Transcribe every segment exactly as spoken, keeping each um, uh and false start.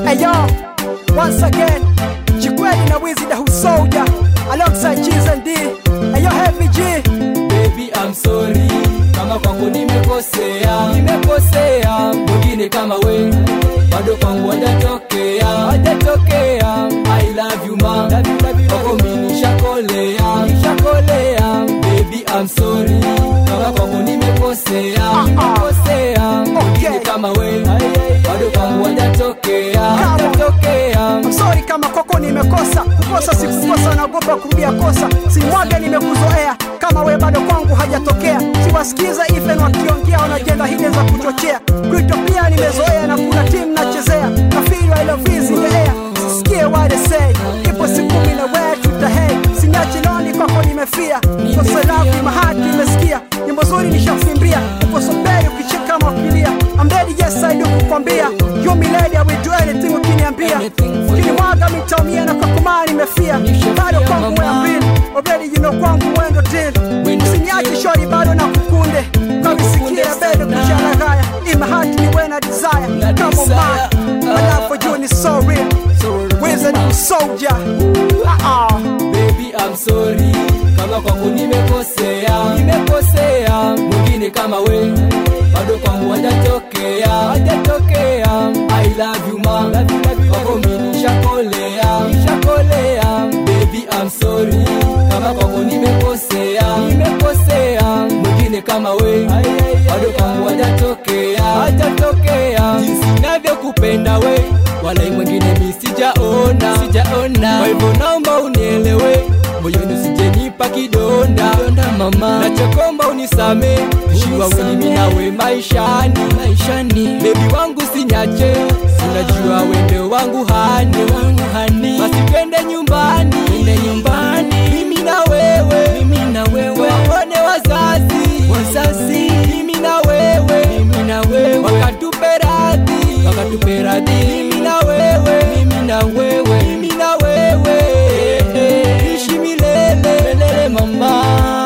Ayo, once again, Chikweli na Wizzy the Hood Soldier, alongside Cheese and D. Ayo Heavy G. Baby I'm sorry, kama kwangu nimekosea, nimekosea. Mwingine kama we, bado kwangu hajatokea, hajatokea. I love you ma, kwako mimi nishakolea, nishakolea. Baby I'm sorry, kama kwangu nimekosea, nimekosea. Mwingine kama we, bado kwangu hajatokea, hajatokea. I'm sorry kama kwako nimekosa, kukosa sikukosa, naogopa kurudia kosa. Si mwage nimekuzoea, kama we bado kwangu hajatokea. Siwasikiza even wakiongea wanajenga hile za kuchochea. Krito pia nimezoea na kuna team nachezea. I feel I love is in the air, sisikie what they say. Ipo siku mine wetu tahei, sinyachi loni kwako nimefia. Kosa love mahati nimesikia, nyimbo zuri nishafimbia. Upo soberi ukicheka makilia, I'm ready yes I do kukwambia. You me lady I will do anything ukiniambia. Ukiniwaga mitaumia na kwa kumani nimefia. Bado kwangu we ambili, already you know kwangu wendo deal. Sinyachi shori bado na kukunde, kawisikia bedo kushara gaya. In my heart ni wena desire, come on man, my love for you is so real. Wizzy the Hood Soldier. Uh-uh. Baby I'm sorry, kama kwangu nimekosea, nimekosea. Mwingine kama we, bado kwangu hajatokea, hajatokea. I love you ma, kwako mimi nishakolea, nishakolea. Baby I'm sorry, kama kwangu nimekosea, nimekosea. Mwingine kama we, bado kwangu hajatokea, hajatokea. Jinsi ninavyokupenda we, wala mwingine mimi sijaona, sijaona. Kwa hivyo naomba unielewe, moyoni usijenipa kidonda, kidonda mama. Nachokomba unisame, shiwa wewe mimi nawe maishani, maishani. Baby wangu sinyache, unajua wende wangu hani, wangu hani. Basi twende nyumbani, twende nyumbani. Mimi na wewe, mimi na wewe. Tuwaone wazazi, wazazi. Mimi na wewe, mimi na wewe. Wakatupe radhi, wakatupe radhi. Mimi na wewe, mimi na wewe, mimi na wewe. Ishi milele, milele mama.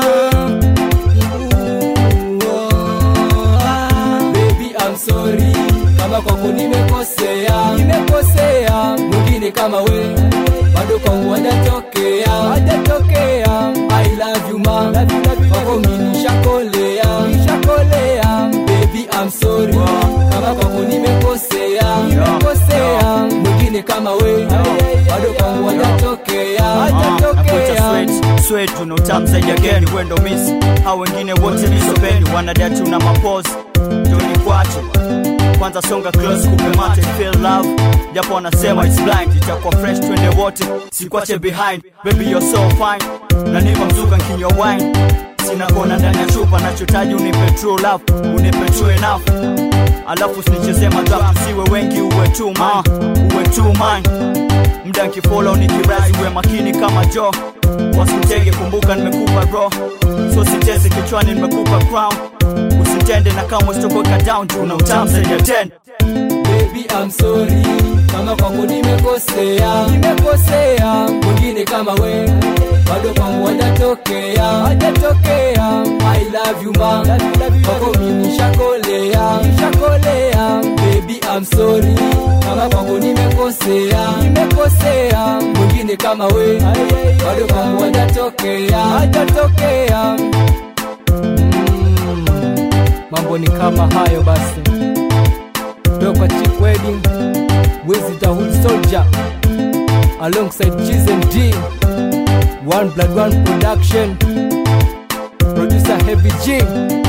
Baby I'm sorry, kama kwako nimekosea, nimekosea. Mwingine kama we, bado kwangu hajatokea, hajatokea. I love you ma, kwako mimi nishakolea, nishakolea. Baby I'm sorry, kama kwako nimekosea, nimekosea. Mwingine kama we, bado kwangu hajatokea, hajatokea. Sweat no time say again, wendo miss. Hao wengine wote nisopeni, wanadatu na mapose. Tuni kwache kwanza songa close kupe mate, feel love japo wanasema it's blind. Itakuwa fresh twende wote, sikwache behind. Baby you're so fine, na nipa mzuka nkinywa wine. Sina kona ndani ya chupa, nachotaji unipe true love, unipe true enough. Alafu usinicheze madrop, usiwe wengi uwe too man, uwe too man. Mda nkifollow nikirazi uwe makini kama Joe. Wasikutege kumbuka nimekupa bro, so siteze kichwani nimekupa crown. Usitende na kama usitokoka down, tuna utamsa ya ten. Baby I'm sorry, kama kwangu nimekosea, nimekosea. Mwingine kama we, bado kwangu hajatokea, hajatokea. I love you ma, kwako mimi nishakolea, nishakolea. Baby I'm sorry, kama kwangu nimekosea, nimekosea. Mwingine kama we, bado kwangu hajatokea, hajatokea. Mm, mambo ni kama hayo basi. Toka Chikweli, Wizzy the Hood Soldier, alongside Cheese and D. One Blood One Production, producer Heavy G.